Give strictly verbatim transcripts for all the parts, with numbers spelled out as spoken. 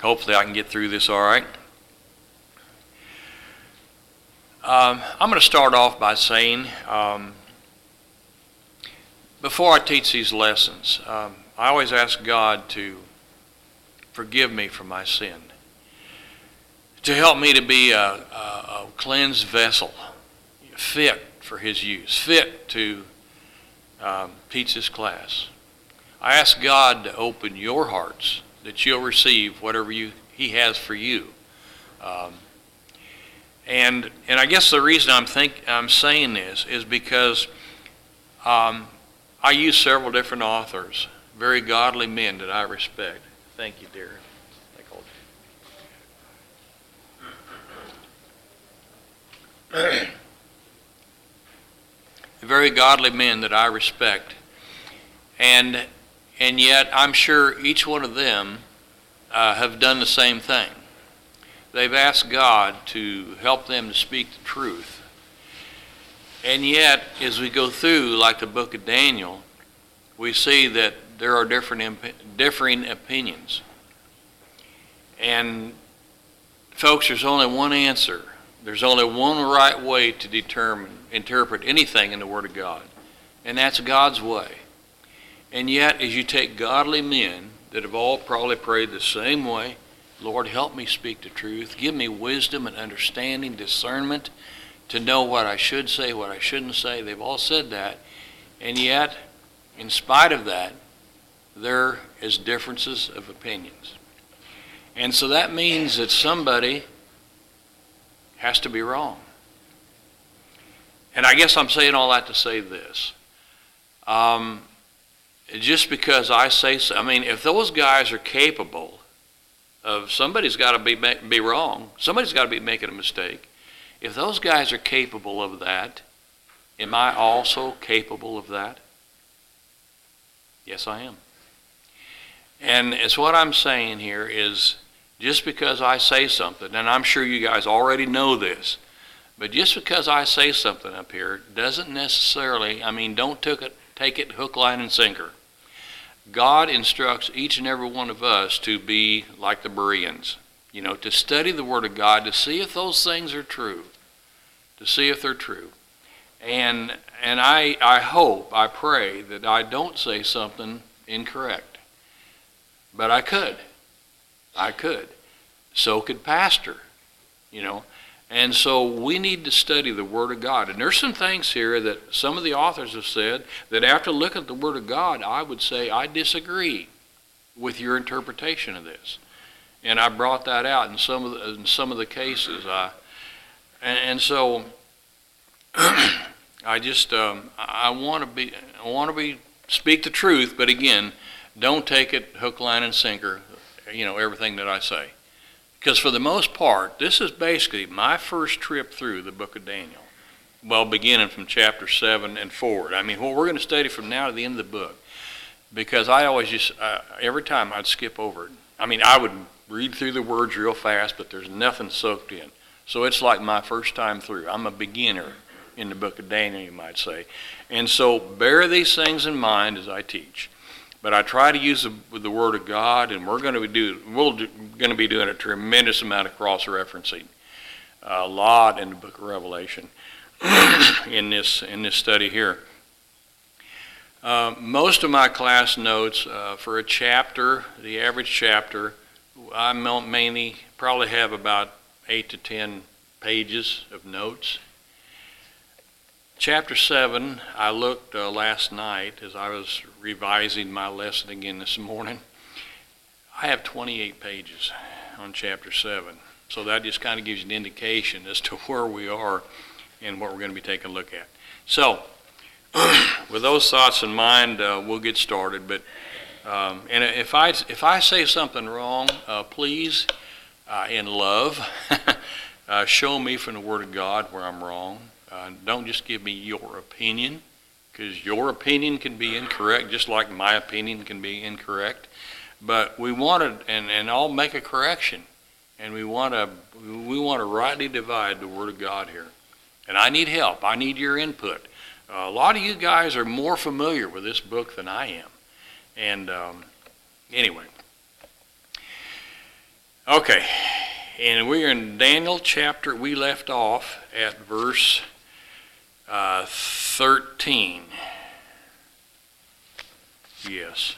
Hopefully I can get through this all right. Um, I'm going to start off by saying, um, before I teach these lessons, um, I always ask God to forgive me for my sin, to help me to be a, a, a cleansed vessel, fit for His use, fit to um, teach this class. I ask God to open your hearts, that you'll receive whatever you, He has for you. Um, and and I guess the reason I'm think I'm saying this is because um, I use several different authors, very godly men that I respect. Thank you, dear. Very godly men that I respect, and and yet I'm sure each one of them uh, have done the same thing. They've asked God to help them to speak the truth, and yet as we go through, like the book of Daniel, we see that there are different imp- differing opinions. And folks, there's only one answer. There's only one right way to determine, interpret anything in the Word of God, and that's God's way. And yet, as you take godly men that have all probably prayed the same way, Lord, help me speak the truth. Give me wisdom and understanding, discernment, to know what I should say, what I shouldn't say. They've all said that. And yet, in spite of that, there is differences of opinions. And so that means that somebody has to be wrong. And I guess I'm saying all that to say this. Um, just because I say so, I mean, if those guys are capable of, somebody's got to be be wrong. Somebody's got to be making a mistake. If those guys are capable of that, am I also capable of that? Yes, I am. And it's what I'm saying here is, just because I say something, and I'm sure you guys already know this, but just because I say something up here doesn't necessarily, I mean, don't take it, take it hook, line, and sinker. God instructs each and every one of us to be like the Bereans, you know, to study the Word of God, to see if those things are true, to see if they're true. And and I, I hope, I pray that I don't say something incorrect. But I could. I could. So could Pastor, you know. And so we need to study the Word of God. And there's some things here that some of the authors have said that after looking at the Word of God, I would say I disagree with your interpretation of this. And I brought that out in some of the, in some of the cases. I, and, and so I just um, I want to be I want to be speak the truth, but again, don't take it hook, line, and sinker. You know, everything that I say. Because for the most part, this is basically my first trip through the book of Daniel. Well, beginning from chapter seven and forward. I mean, what we're going to study from now to the end of the book. Because I always just, uh, every time I'd skip over it. I mean, I would read through the words real fast, but there's nothing soaked in. So it's like my first time through. I'm a beginner in the book of Daniel, you might say. And so bear these things in mind as I teach. But I try to use the, the Word of God, and we're going to be do we're do, going to be doing a tremendous amount of cross-referencing, a lot in the Book of Revelation in this in this study here. Uh, most of my class notes uh, for a chapter, the average chapter, I mainly probably have about eight to ten pages of notes. Chapter seven, I looked uh, last night as I was revising my lesson again this morning. I have twenty-eight pages on chapter seven. So that just kind of gives you an indication as to where we are and what we're going to be taking a look at. So, with those thoughts in mind, uh, we'll get started. But um, and if I if I say something wrong, uh, please, uh, in love, uh, show me from the Word of God where I'm wrong. Uh, don't just give me your opinion, because your opinion can be incorrect, just like my opinion can be incorrect. But we want to, and, and I'll make a correction, and we want to we want to rightly divide the Word of God here. And I need help. I need your input. Uh, a lot of you guys are more familiar with this book than I am. And um, anyway, Okay, and we're in Daniel chapter, we left off at verse uh, thirteen. Yes.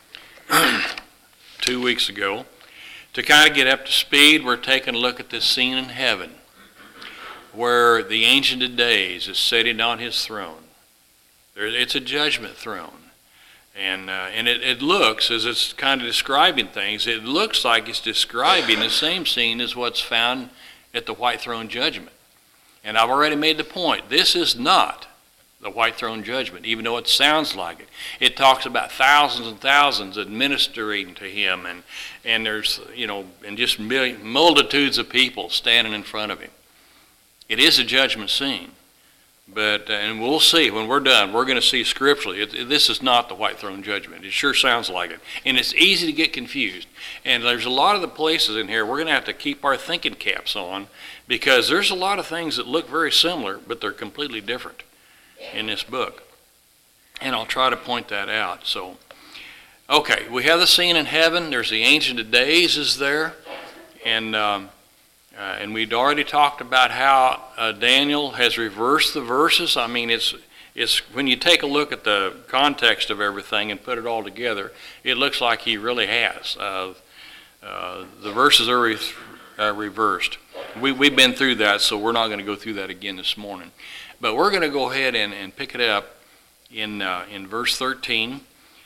Two weeks ago. To kind of get up to speed, we're taking a look at this scene in heaven where the Ancient of Days is sitting on his throne. There, it's a judgment throne. And uh, and it, it looks, as it's kind of describing things, it looks like it's describing the same scene as what's found at the White Throne Judgment. And I've already made the point. This is not the White Throne Judgment, even though it sounds like it. It talks about thousands and thousands administering to him, and, and there's, you know, and just million, multitudes of people standing in front of him. It is a judgment scene. But, uh, and we'll see, when we're done, we're going to see scripturally, it, it, this is not the White Throne Judgment. It sure sounds like it. And it's easy to get confused. And there's a lot of the places in here we're going to have to keep our thinking caps on, because there's a lot of things that look very similar, but they're completely different in this book. And I'll try to point that out. So, okay, we have the scene in heaven. There's the Ancient of Days is there. And... Um, Uh, and we'd already talked about how uh, Daniel has reversed the verses. I mean, it's it's when you take a look at the context of everything and put it all together, it looks like he really has. Uh, uh, the verses are re- uh, reversed. We, we've been through that, so we're not going to go through that again this morning. But we're going to go ahead and, and pick it up in, uh, in verse thirteen.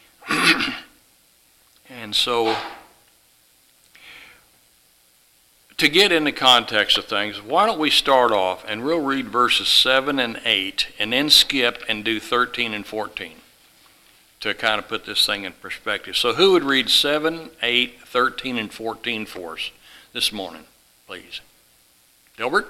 And so... to get in the context of things, why don't we start off and we'll read verses seven and eight and then skip and do thirteen and fourteen to kind of put this thing in perspective. So who would read seven, eight, thirteen, and fourteen for us this morning, please? Delbert?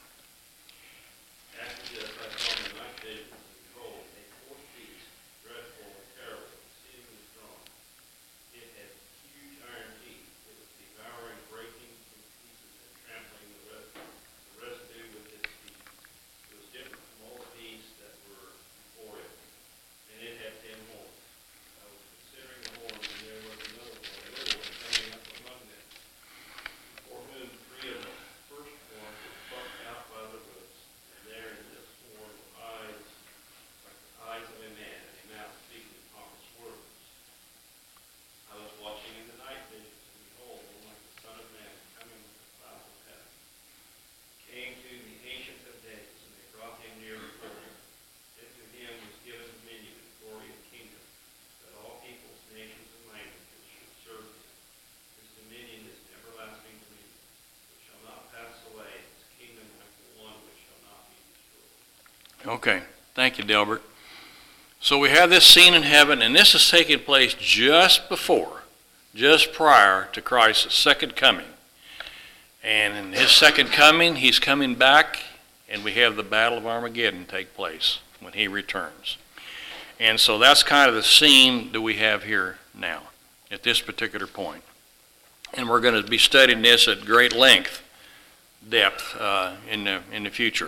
Okay, thank you, Delbert. So we have this scene in heaven, and this is taking place just before, just prior to Christ's second coming. And in his second coming, he's coming back, and we have the Battle of Armageddon take place when he returns. And so that's kind of the scene that we have here now, at this particular point. And we're going to be studying this at great length, depth, uh, in the, in the future.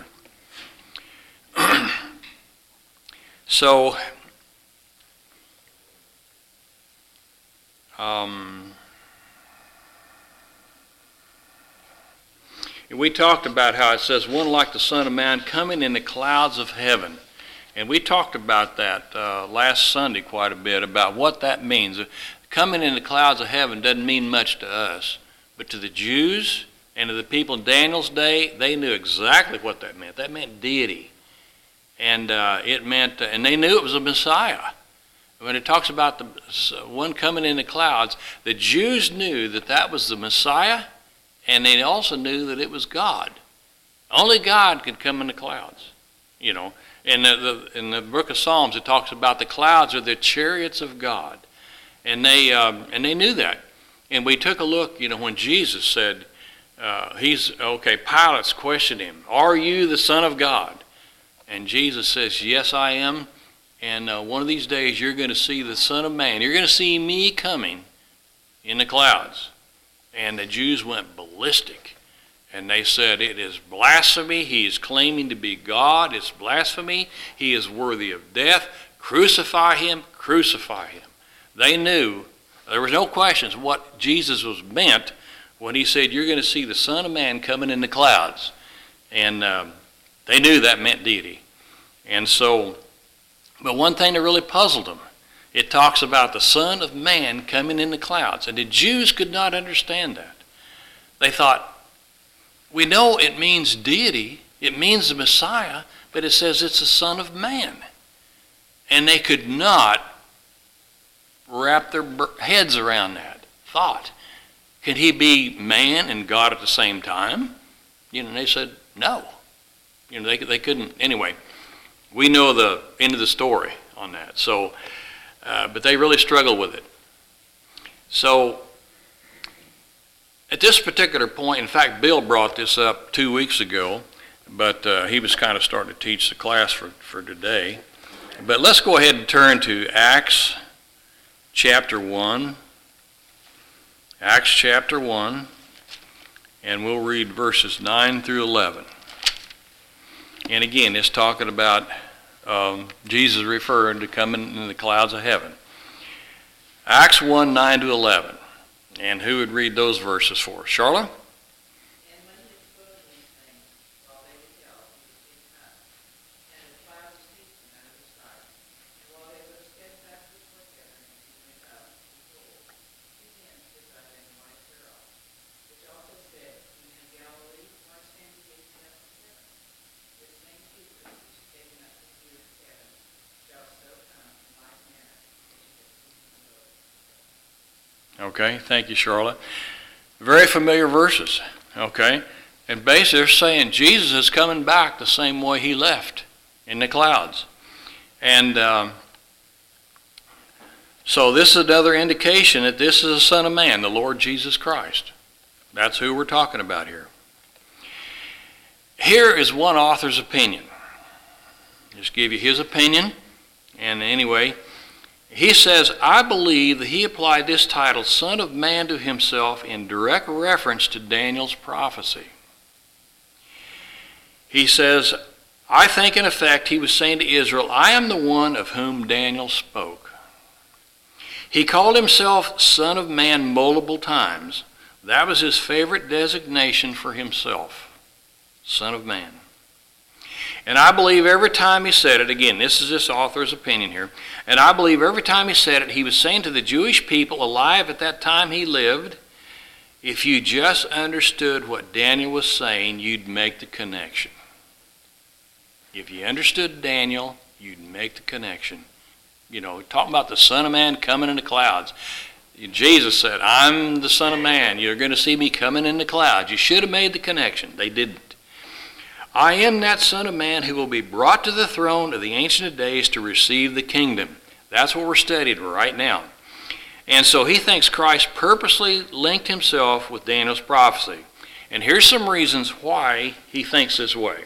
So, um, we talked about how it says, one like the Son of Man coming in the clouds of heaven. And we talked about that uh, last Sunday quite a bit, about what that means. Coming in the clouds of heaven doesn't mean much to us, but to the Jews and to the people in Daniel's day, they knew exactly what that meant. That meant deity. And uh, it meant, uh, and they knew it was a Messiah. When it talks about the one coming in the clouds, the Jews knew that that was the Messiah, and they also knew that it was God. Only God could come in the clouds. You know, in the, the in the book of Psalms, it talks about the clouds are the chariots of God, and they um, and they knew that. And we took a look. You know, when Jesus said, uh, "He's okay." Pilate's questioned him, "Are you the Son of God?" And Jesus says, "Yes, I am. And uh, one of these days you're going to see the Son of Man. You're going to see me coming in the clouds." And the Jews went ballistic. And they said, "It is blasphemy. He is claiming to be God. It's blasphemy. He is worthy of death. Crucify him. Crucify him." They knew, there was no questions what Jesus was meant when he said, you're going to see the Son of Man coming in the clouds. And um, they knew that meant deity. And so, but one thing that really puzzled them, it talks about the Son of Man coming in the clouds. And the Jews could not understand that. They thought, we know it means deity, it means the Messiah, but it says it's the Son of Man. And they could not wrap their heads around that thought. Can he be man and God at the same time? You know, and they said, no. You know, they, they couldn't. Anyway, we know the end of the story on that. So, uh, but they really struggled with it. So, at this particular point, in fact, Bill brought this up two weeks ago, but uh, he was kind of starting to teach the class for, for today. But let's go ahead and turn to Acts chapter one. Acts chapter one, and we'll read verses nine through eleven. And again, it's talking about um, Jesus referring to coming in the clouds of heaven. Acts one, nine to eleven. And who would read those verses for us? Charlotte? Okay, thank you, Charlotte. Very familiar verses, okay? And basically they're saying Jesus is coming back the same way he left, in the clouds. And um, so this is another indication that this is the Son of Man, the Lord Jesus Christ. That's who we're talking about here. Here is one author's opinion. Just give you his opinion. And anyway, he says, I believe that he applied this title, Son of Man, to himself in direct reference to Daniel's prophecy. He says, I think in effect he was saying to Israel, I am the one of whom Daniel spoke. He called himself Son of Man multiple times. That was his favorite designation for himself, Son of Man. And I believe every time he said it, again, this is this author's opinion here, and I believe every time he said it, he was saying to the Jewish people alive at that time he lived, if you just understood what Daniel was saying, you'd make the connection. If you understood Daniel, you'd make the connection. You know, talking about the Son of Man coming in the clouds. Jesus said, I'm the Son of Man. You're going to see me coming in the clouds. You should have made the connection. They didn't. I am that Son of Man who will be brought to the throne of the Ancient of Days to receive the kingdom. That's what we're studying right now. And so he thinks Christ purposely linked himself with Daniel's prophecy. And here's some reasons why he thinks this way.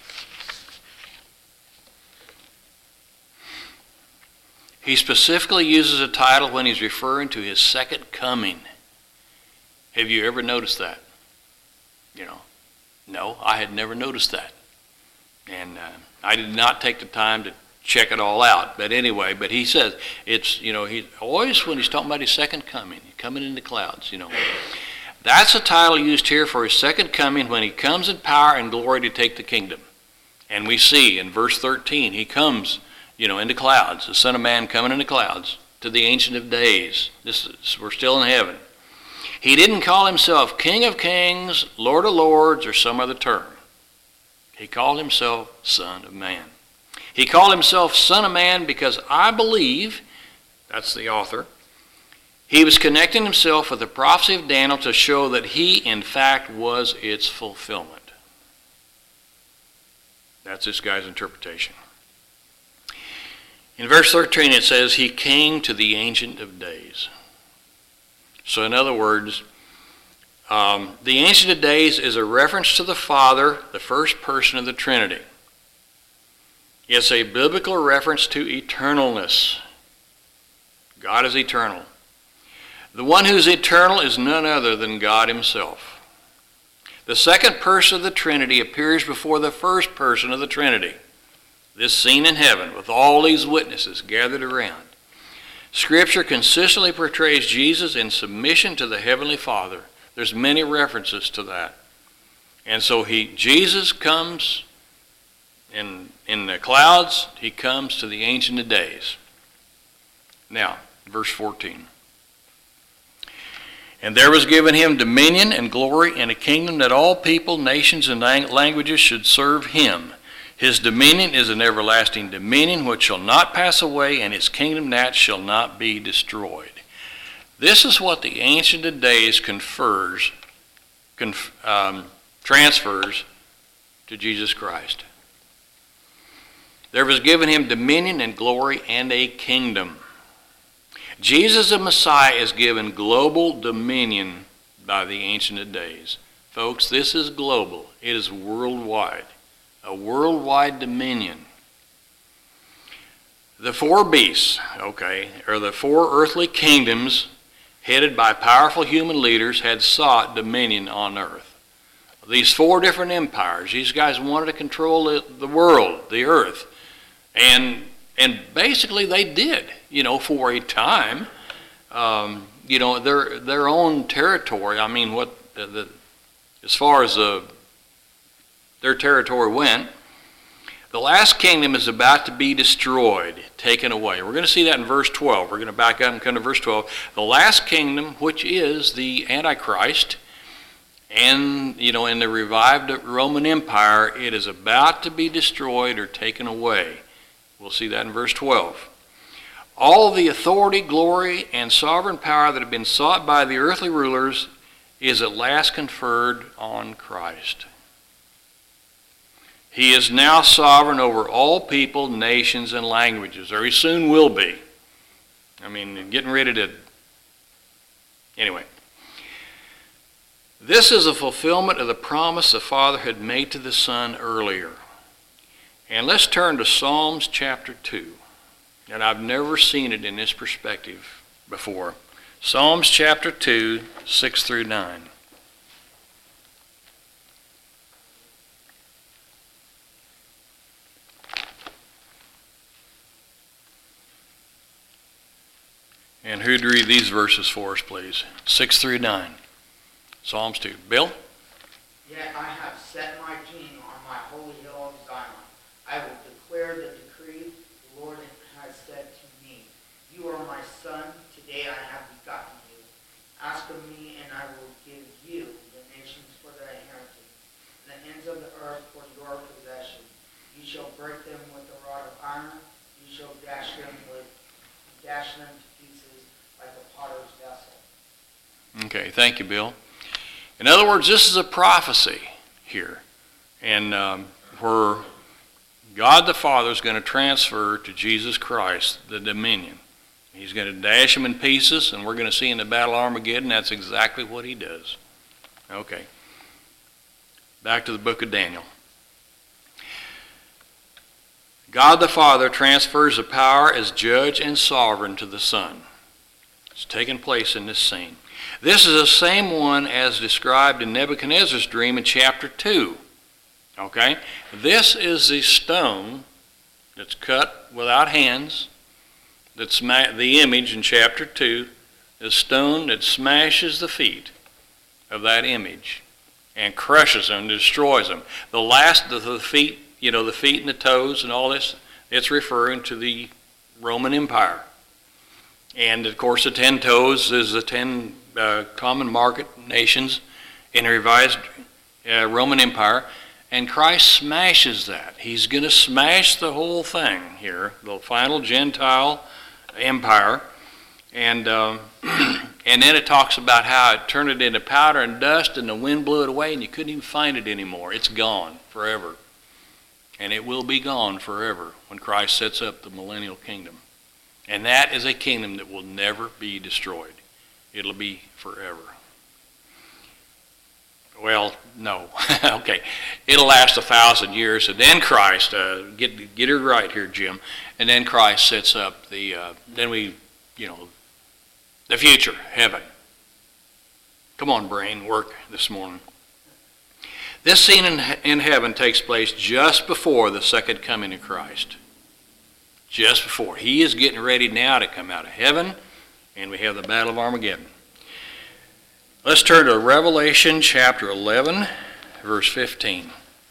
He specifically uses a title when he's referring to his second coming. Have you ever noticed that? You know, no, I had never noticed that. And uh, I did not take the time to check it all out. But anyway, but he says it's, you know, he always when he's talking about his second coming, coming in the clouds, you know. That's a title used here for his second coming when he comes in power and glory to take the kingdom. And we see in verse thirteen, he comes, you know, in the clouds, the Son of Man coming in the clouds to the Ancient of Days. This is, we're still in heaven. He didn't call himself King of Kings, Lord of Lords, or some other term. He called himself Son of Man. He called himself Son of Man because I believe, that's the author, he was connecting himself with the prophecy of Daniel to show that he, in fact, was its fulfillment. That's this guy's interpretation. In verse thirteen it says, he came to the Ancient of Days. So in other words, um, the Ancient of Days is a reference to the Father, the first person of the Trinity. It's a biblical reference to eternalness. God is eternal. The one who's eternal is none other than God himself. The second person of the Trinity appears before the first person of the Trinity. This scene in heaven with all these witnesses gathered around. Scripture consistently portrays Jesus in submission to the Heavenly Father, There's many references to that. And so he, Jesus comes in, in the clouds. He comes to the Ancient of Days. Now, verse fourteen. And there was given him dominion and glory and a kingdom that all people, nations, and languages should serve him. His dominion is an everlasting dominion which shall not pass away, and his kingdom that shall not be destroyed. This is what the Ancient of Days confers, conf, um, transfers to Jesus Christ. There was given him dominion and glory and a kingdom. Jesus the Messiah is given global dominion by the Ancient of Days. Folks, this is global. It is worldwide. A worldwide dominion. The four beasts, okay, or the four earthly kingdoms headed by powerful human leaders had sought dominion on earth. These four different empires, these guys wanted to control the, the world, the earth. And and basically they did, you know, for a time. Um, you know, their their own territory, I mean, what the, the as far as the their territory went, the last kingdom is about to be destroyed, taken away. We're going to see that in verse twelve. We're going to back up and come to verse twelve. The last kingdom, which is the Antichrist, and, you know, in the revived Roman Empire, it is about to be destroyed or taken away. We'll see that in verse twelve. All the authority, glory, and sovereign power that have been sought by the earthly rulers is at last conferred on Christ. He is now sovereign over all people, nations, and languages, or he soon will be. I mean, getting ready to... Anyway. This is a fulfillment of the promise the Father had made to the Son earlier. And let's turn to Psalms chapter two. And I've never seen it in this perspective before. Psalms chapter two, six through nine. And who'd read these verses for us, please? Six through nine. Psalms two. Bill? Yet I have set my king on my holy hill of Zion. I will declare the decree the Lord has said to me. You are my son. Today I have begotten you. Ask of me, and I will give you the nations for thy inheritance, and the ends of the earth for your possession. You shall break them with a rod of iron. You shall dash them with dash them to pieces like a potter's vessel. Okay, thank you, Bill. In other words, this is a prophecy here, and um, where God the Father is going to transfer to Jesus Christ the dominion. He's going to dash them in pieces, and we're going to see in the Battle of Armageddon that's exactly what he does. Okay, back to the book of Daniel. God the Father transfers the power as judge and sovereign to the Son. It's taking place in this scene. This is the same one as described in Nebuchadnezzar's dream in chapter two. Okay? This is the stone that's cut without hands, that's the image in chapter two, the stone that smashes the feet of that image and crushes them, destroys them. The last of the feet, you know, the feet and the toes and all this, it's referring to the Roman Empire. And, of course, the ten toes is the ten uh, common market nations in the revised uh, Roman Empire. And Christ smashes that. He's going to smash the whole thing here, the final Gentile empire. And, um, and then it talks about how it turned it into powder and dust, and the wind blew it away, and you couldn't even find it anymore. It's gone forever. And it will be gone forever when Christ sets up the millennial kingdom. And that is a kingdom that will never be destroyed. It'll be forever. Well, no. Okay. It'll last a thousand years, and then Christ, uh, get get it right here, Jim, and then Christ sets up the, uh, then we, you know, the future, heaven. Come on, brain, work this morning. This scene in, in heaven takes place just before the second coming of Christ. Just before. He is getting ready now to come out of heaven, and we have the Battle of Armageddon. Let's turn to Revelation chapter eleven, verse fifteen.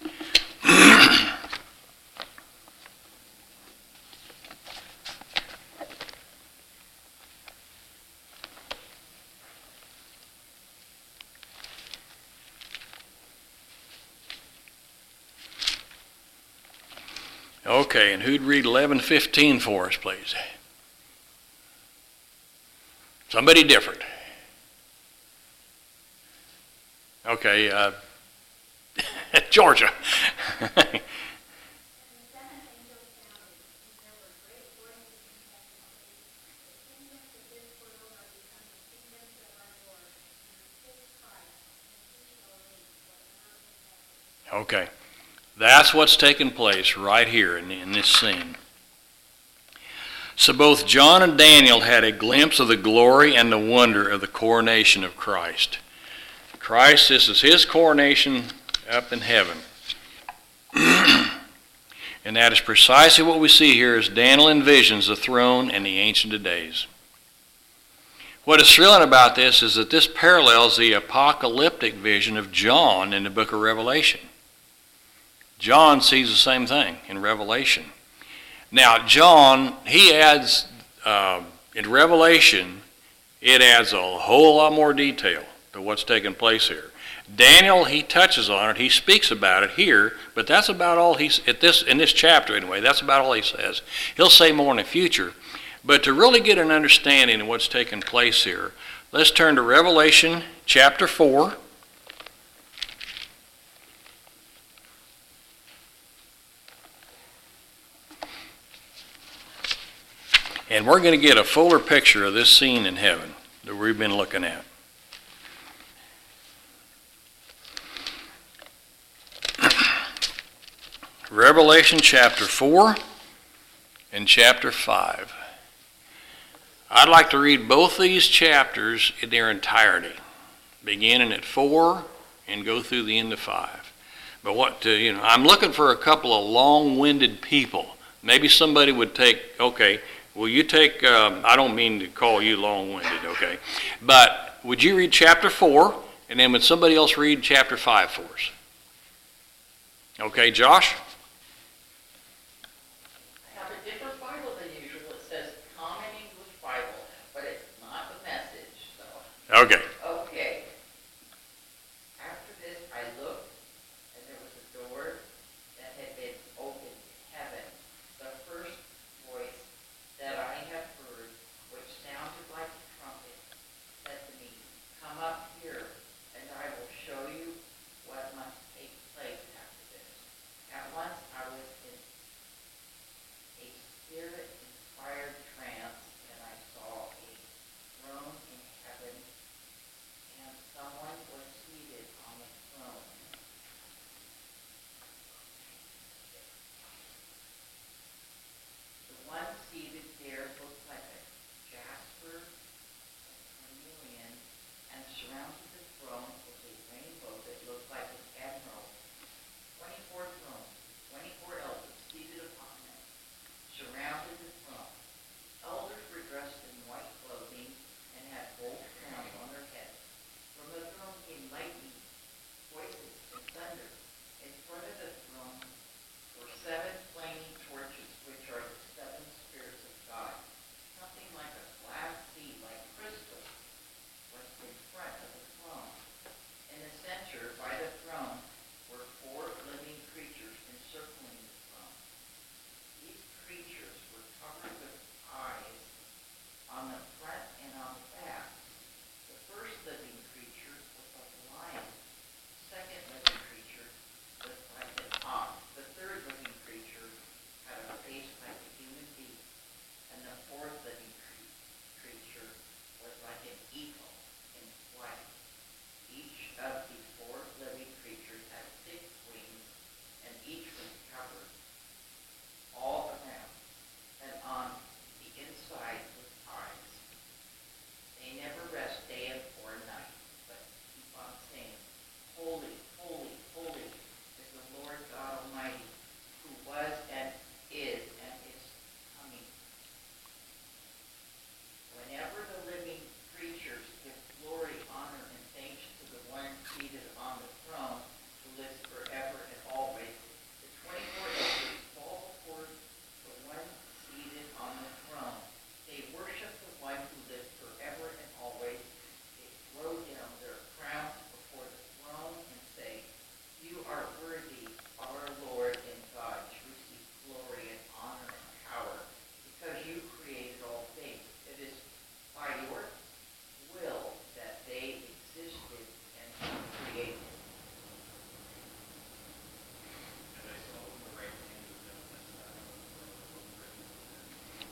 Okay, and who'd read eleven fifteen for us, please? Somebody different. Okay, uh, Georgia. Okay, that's what's taking place right here in, in this scene. So both John and Daniel had a glimpse of the glory and the wonder of the coronation of Christ. Christ, this is his coronation up in heaven. And that is precisely what we see here as Daniel envisions the throne and the Ancient of Days. What is thrilling about this is that this parallels the apocalyptic vision of John in the book of Revelation. John sees the same thing in Revelation. Now, John, he adds, uh, in Revelation, it adds a whole lot more detail to what's taking place here. Daniel, he touches on it, he speaks about it here, but that's about all he's, at this, in this chapter anyway, that's about all he says. He'll say more in the future. But to really get an understanding of what's taking place here, let's turn to Revelation chapter four. And we're going to get a fuller picture of this scene in heaven that we've been looking at. Revelation chapter four and chapter five. I'd like to read both these chapters in their entirety, beginning at four and go through the end of five. But what to, you know, I'm looking for a couple of long-winded people. Maybe somebody would take, okay, will you take, um, I don't mean to call you long-winded, okay, but would you read chapter four, and then would somebody else read chapter five for us? Okay, Josh? Okay. Okay. After this I looked, and there was a door that had been opened in heaven. The first voice that I have heard, which sounded like a trumpet, said to me, "Come up here, and I will show you what must take place after this." At one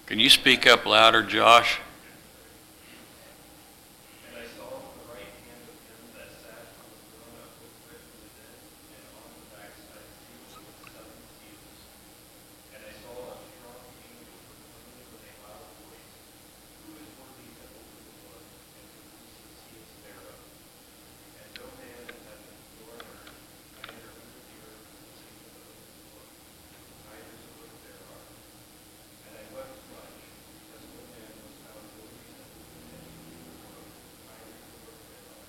Can you speak up louder, Josh? And I saw on the right hand of him that sat on the throne a book written within, and on the backside sealed with seven seals. And I saw a strong angel proclaiming with a loud voice, Who is worthy to open the book, and to loose the seals thereof? And no man in heaven nor on earth, neither under the earth, was able to open the book, neither to look thereon. And I wept much, because no man was found worthy to open any book, neither to look thereon.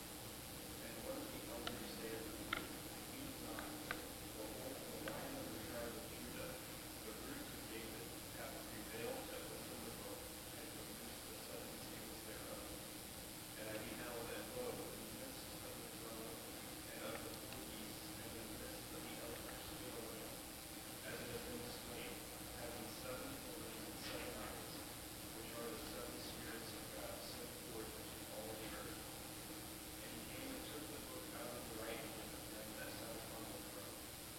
And one of the elders said unto me, Weep not, for behold, the Lion of the tribe of Judah, the root of David, hath prevailed to open the book, and to loose the seven seals thereof. And I beheld, and lo, in the midst of the throne, and of the four beasts, and in the midst of the elders, stood a lamb, as it had been slain, having seven horns and seven eyes, which are the seven spirits of God sent forth into all the earth. And he came and took the book out of the right hand of him that sat upon the throne.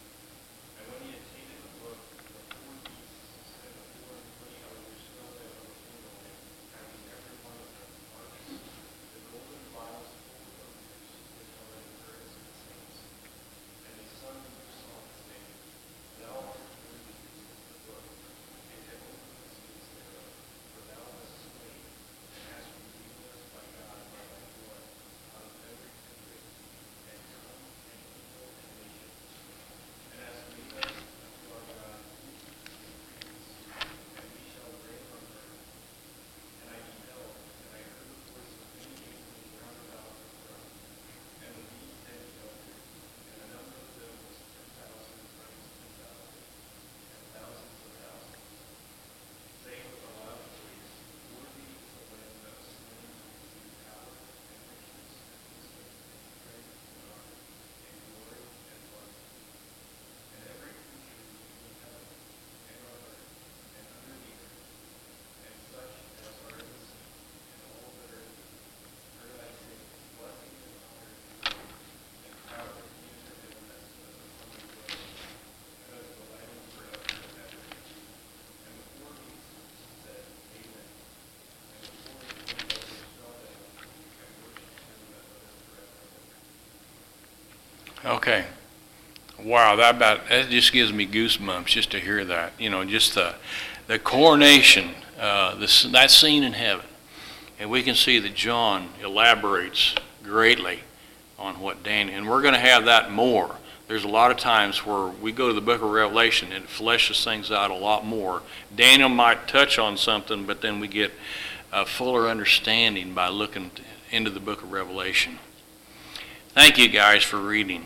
And when he had taken the book, the four beasts and the four and twenty elders fell down before the Lamb, having every one of them harps, the golden vials full of odors, which are the prayers of the saints. And they sung a new song, saying, Thou art worthy to open the book, and to open the seals thereof, for thou wast slain, and hast redeemed us by God by thy blood, out of every kindred, and tongue, and people, and nation, and hast made us unto our God priests and kings, and we shall reign on earth. And I beheld, and I heard the voice of many angels round about the throne, and the beasts and the elders, and the number of them was ten thousand times ten thousand, and thousands of thousands, saying with a loud voice, Worthy is the Lamb that was slain to receive power, and riches, and wisdom, and strength, and honor, and glory, and blessing. And every creature which is in heaven, and on earth, and under the earth, and such as are in the sea, and all that are in them, heard I say, Blessing and honor and glory, and power be unto him that sitteth upon the throne, and unto the Lamb forever and ever. And the four beasts said, Amen. And the four and twenty elders fell down, and worshipped him that liveth forever and ever. Okay. Wow, that about that just gives me goosebumps just to hear that. You know, just the the coronation, uh, this that scene in heaven, and we can see that John elaborates greatly on what Daniel, and we're going to have that more. There's a lot of times where we go to the book of Revelation and it fleshes things out a lot more. Daniel might touch on something, but then we get a fuller understanding by looking into the book of Revelation. Thank you guys for reading.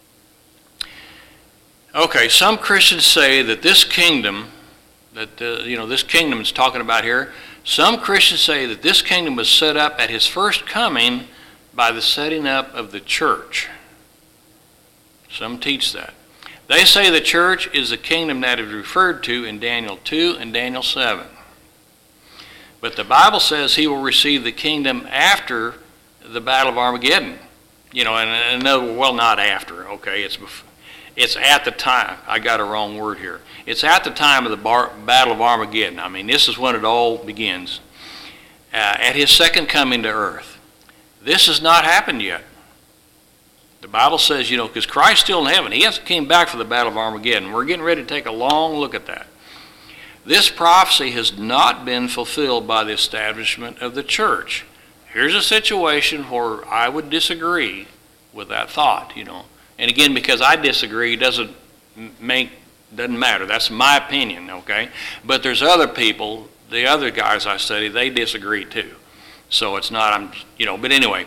Okay, some Christians say that this kingdom, that uh, you know, this kingdom is talking about here, some Christians say that this kingdom was set up at his first coming by the setting up of the church. Some teach that. They say the church is the kingdom that is referred to in Daniel two and Daniel seven. But the Bible says he will receive the kingdom after the Battle of Armageddon. You know, and, and no, well, not after, okay, it's before. It's at the time. I got a wrong word here. It's at the time of the bar, Battle of Armageddon. I mean, this is when it all begins. Uh, at his second coming to earth. This has not happened yet. The Bible says, you know, because Christ's still in heaven. He hasn't came back for the Battle of Armageddon. We're getting ready to take a long look at that. This prophecy has not been fulfilled by the establishment of the church. Here's a situation where I would disagree with that thought, you know. And again, because I disagree doesn't make, doesn't matter. That's my opinion, okay? But there's other people, the other guys I study, they disagree too. So it's not, I'm, you know, but anyway.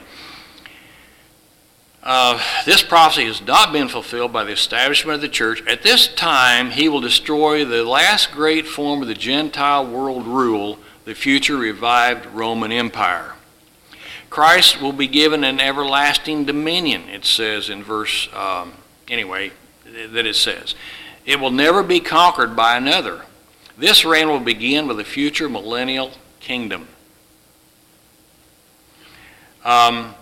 Uh, this prophecy has not been fulfilled by the establishment of the church. At this time, he will destroy the last great form of the Gentile world rule, the future revived Roman Empire. Christ will be given an everlasting dominion, it says in verse, um, anyway, that it says. It will never be conquered by another. This reign will begin with a future millennial kingdom. Um,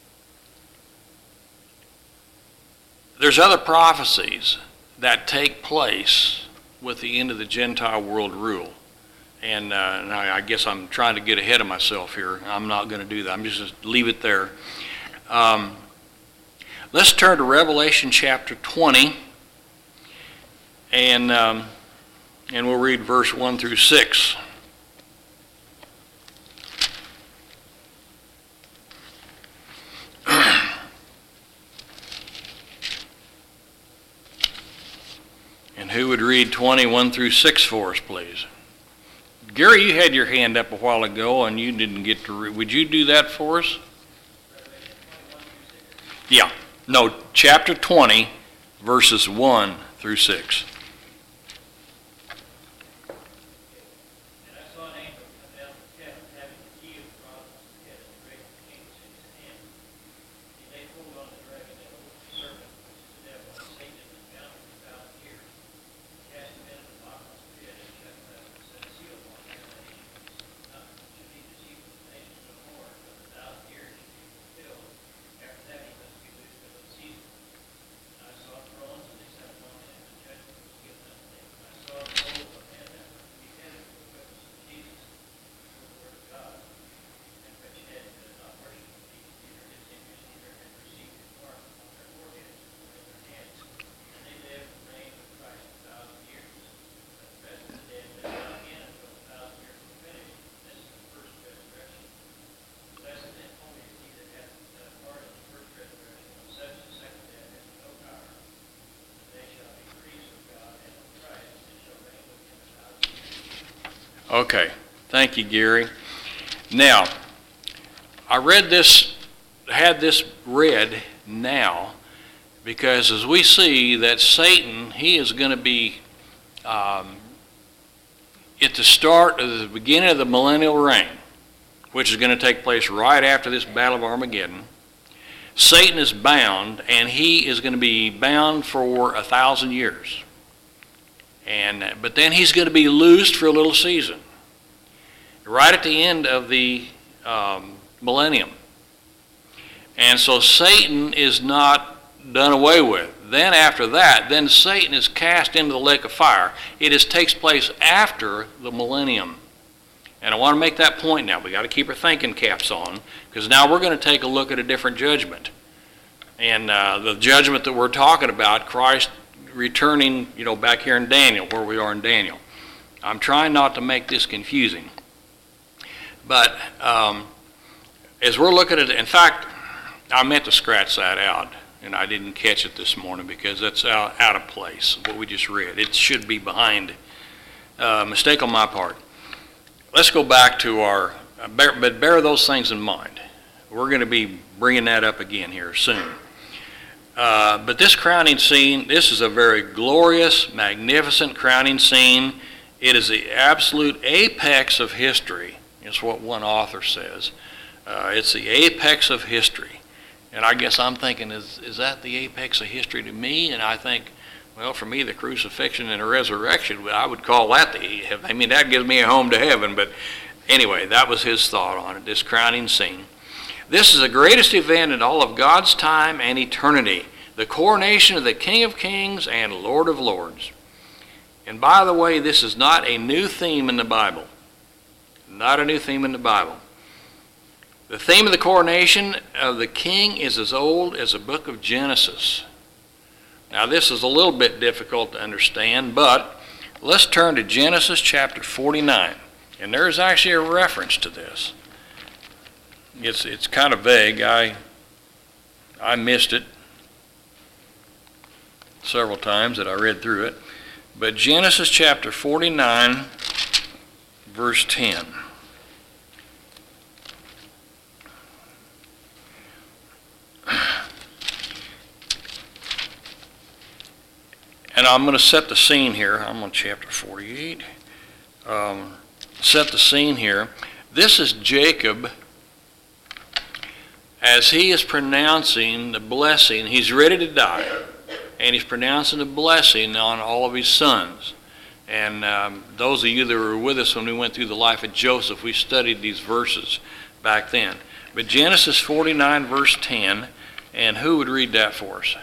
there's other prophecies that take place with the end of the Gentile world rule. And uh, and I I guess I'm trying to get ahead of myself here. I'm not going to do that. I'm just going to leave it there. Um, let's turn to Revelation chapter twenty, and um, and we'll read verse one through six. And who would read twenty-one through six for us, please? Gary, you had your hand up a while ago, and you didn't get to read. Would you do that for us? Yeah. No, chapter twenty, verses one through six. And I saw an angel come down from heaven, having the key of bronze head and the great kings in his hand. He laid hold on the dragon and the serpent, which is the devil, and Satan, and bound him a thousand years. He cast him into the bottomless pit and shut him up and set a seal upon him, that he should not should be deceived with the nations no more, until the thousand years should be fulfilled. After that he must be loosed for the season. And I saw thrones, and they sat upon them, and judgment was given unto them. And I saw the soul of a man that was beheaded for the witness of Jesus, for the word of God, and which had uh, not worshipped the beast, neither his image, neither had received his mark upon their foreheads or in their hands. And they lived and reigned with Christ a thousand years. But the rest of the dead lived not again until the thousand years were finished. This is the first resurrection. Blessed and holy is he that hath uh, part in the first resurrection. Of such the second death has no power. And they shall be priests of God and of Christ, and shall reign with him a thousand years. Okay. Thank you, Gary. Now, I read this, had this read now, because as we see that Satan, he is going to be um, at the start of the beginning of the millennial reign, which is going to take place right after this Battle of Armageddon. Satan is bound, and he is going to be bound for a thousand years. And but then he's going to be loosed for a little season, right at the end of the um, millennium. And so Satan is not done away with. Then after that, then Satan is cast into the lake of fire. It is, takes place after the millennium. And I want to make that point now. We've got to keep our thinking caps on, because now we're going to take a look at a different judgment. And uh, the judgment that we're talking about, Christ returning, you know, back here in Daniel, where we are in Daniel. I'm trying not to make this confusing. But um, as we're looking at it, in fact, I meant to scratch that out, and I didn't catch it this morning because that's out, out of place, what we just read. It should be behind. Uh, mistake on my part. Let's go back to our, uh, bear, but bear those things in mind. We're going to be bringing that up again here soon. Uh, but this crowning scene, this is a very glorious, magnificent crowning scene. It is the absolute apex of history, is what one author says. Uh, it's the apex of history. And I guess I'm thinking, is, is that the apex of history to me? And I think, well, for me, the crucifixion and the resurrection, I would call that the, I mean, that gives me a home to heaven. But anyway, that was his thought on it, this crowning scene. This is the greatest event in all of God's time and eternity, the coronation of the King of Kings and Lord of Lords. And by the way, this is not a new theme in the Bible. Not a new theme in the Bible. The theme of the coronation of the king is as old as the book of Genesis. Now this is a little bit difficult to understand, but let's turn to Genesis chapter forty-nine. And there's actually a reference to this. It's it's kind of vague. I I missed it several times that I read through it. But Genesis chapter forty-nine, verse ten. And I'm going to set the scene here. I'm on chapter forty-eight. Um, set the scene here. This is Jacob as he is pronouncing the blessing. He's ready to die, and he's pronouncing the blessing on all of his sons. And um, those of you that were with us when we went through the life of Joseph, we studied these verses back then. But Genesis forty-nine, verse ten, and who would read that for us?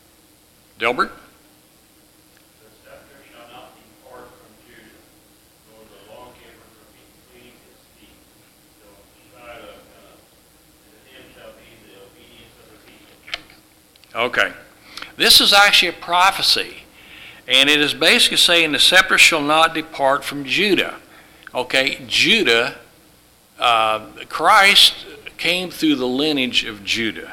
Delbert? The scepter shall not depart from Judah, nor Okay. This is actually a prophecy. And it is basically saying the scepter shall not depart from Judah. Okay, Judah, uh, Christ came through the lineage of Judah.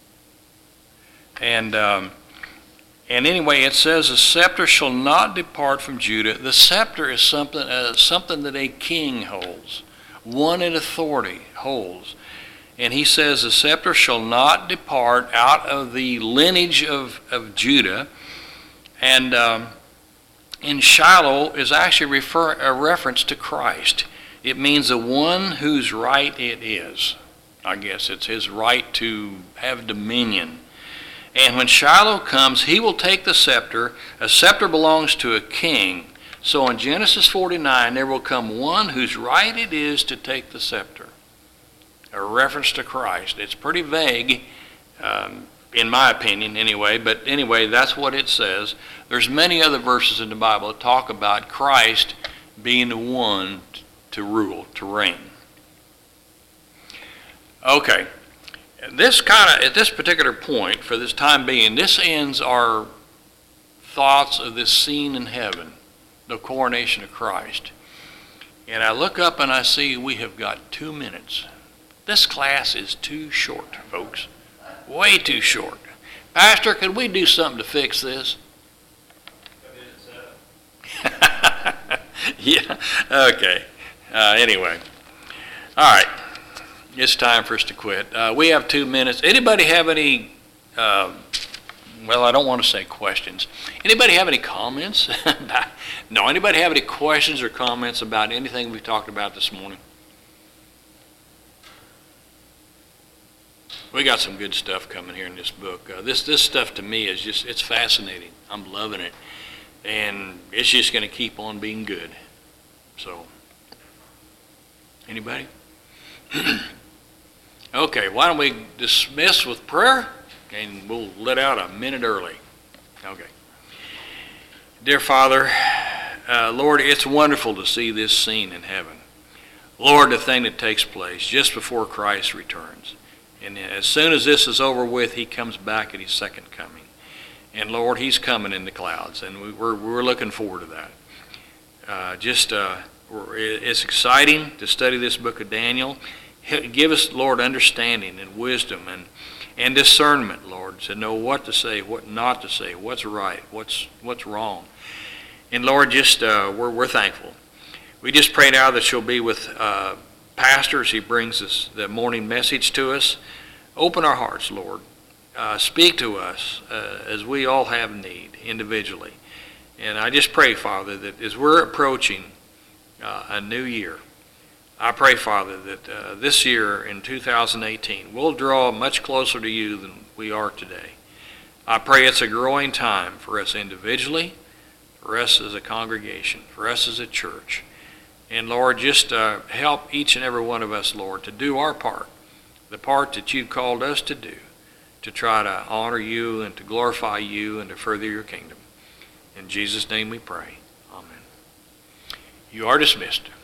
And um, and anyway, it says the scepter shall not depart from Judah. The scepter is something uh, something that a king holds, one in authority holds. And he says the scepter shall not depart out of the lineage of, of Judah. And um, in Shiloh is actually refer, a reference to Christ. It means the one whose right it is. I guess it's his right to have dominion. And when Shiloh comes, he will take the scepter. A scepter belongs to a king. So in Genesis forty-nine, there will come one whose right it is to take the scepter. A reference to Christ. It's pretty vague, um, in my opinion anyway, but anyway, that's what it says. There's many other verses in the Bible that talk about Christ being the one to rule, to reign. Okay, this kind of, at this particular point, for this time being, this ends our thoughts of this scene in heaven, the coronation of Christ. And I look up and I see we have got two minutes. This class is too short, folks. Way too short. Pastor, could we do something to fix this? Yeah, okay. Uh, anyway. All right. It's time for us to quit. Uh, we have two minutes. Anybody have any, uh, well, I don't want to say questions. Anybody have any comments? No, anybody have any questions or comments about anything we talked about this morning? We got some good stuff coming here in this book. Uh, this this stuff to me is just, it's fascinating. I'm loving it. And it's just going to keep on being good. So, anybody? Okay, why don't we dismiss with prayer? And we'll let out a minute early. Okay. Dear Father, uh, Lord, it's wonderful to see this scene in heaven. Lord, the thing that takes place just before Christ returns. And as soon as this is over with, he comes back at his second coming. And Lord, he's coming in the clouds, and we, we're, we're looking forward to that. Uh, just, uh, it's exciting to study this book of Daniel. Give us, Lord, understanding and wisdom and, and discernment, Lord, to know what to say, what not to say, what's right, what's what's wrong. And Lord, just uh, we're we're thankful. We just pray now that you'll be with uh, Pastor as he brings us the morning message to us. Open our hearts, Lord. Uh, speak to us uh, as we all have need individually. And I just pray, Father, that as we're approaching uh, a new year, I pray, Father, that uh, this year in two thousand eighteen, we'll draw much closer to you than we are today. I pray it's a growing time for us individually, for us as a congregation, for us as a church. And Lord, just uh, help each and every one of us, Lord, to do our part, the part that you've called us to do, to try to honor you and to glorify you and to further your kingdom. In Jesus' name we pray. Amen. You are dismissed.